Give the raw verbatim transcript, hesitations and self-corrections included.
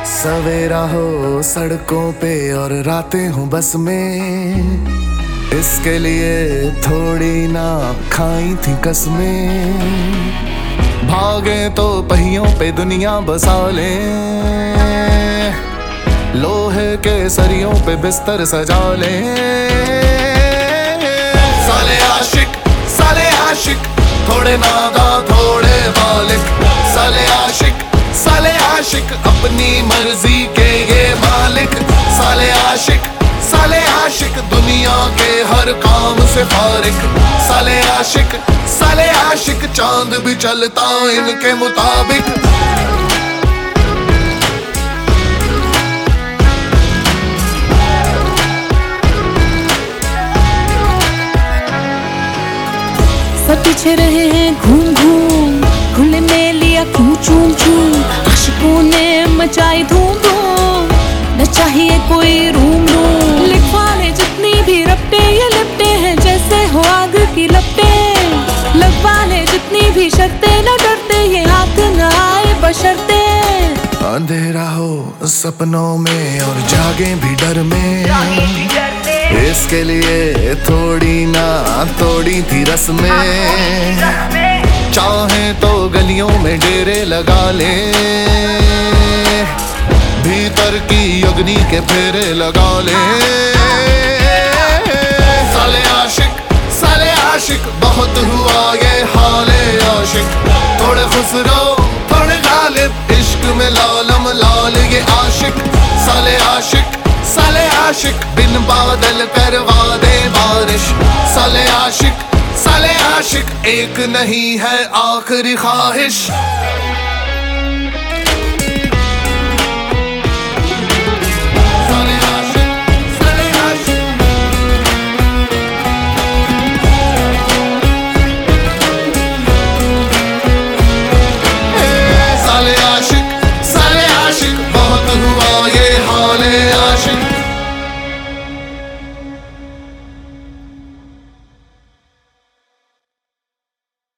सवेरा हो सड़कों पे और रातें हूँ बस में, इसके लिए थोड़ी ना खाई थी कसमें। भागे तो पहियों पे दुनिया बसा ले, लोहे के सरियों पे बिस्तर सजा ले। साले आशिक साले आशिक, थोड़े नादा थोड़े मालिक। साले आशिक साले आशिक, अपनी मर्जी के ये मालिक। साले आशिक साले आशिक, दुनिया के हर काम से फारिक। साले आशिक साले आशिक, चांद भी चलता इनके मुताबिक। सब पीछे रहे हैं घूम घूम, खुले में लिया क्यों चूम चूम। आशिकों ने मचाई धूम धूम, न चाहिए कोई रूम रूम। लिखवाने जितनी भी रपटे ये लिपटे हैं जैसे हो आग की लपटे। लगवाने जितनी भी शर्तें न डरते ये हाथ न आए बशर्ते। अंधेरा हो सपनों में और जागे भी डर में, इसके लिए थोड़ी ना तोड़ी थी रस्में। चाहे तो गलियों में डेरे लगा ले, भीतर की अग्नि के फेरे लगा ले। साले आशिक साले आशिक, बहुत हुआ ये हाले आशिक। थोड़े खुसरो थोड़े गालिब, इश्क में लालम लाल ये आशिक। साले आशिक साले आशिक, बिन बादल करवा दे बारिश। साले आशिक साले आशिक, एक नहीं है आखिरी ख्वाहिश।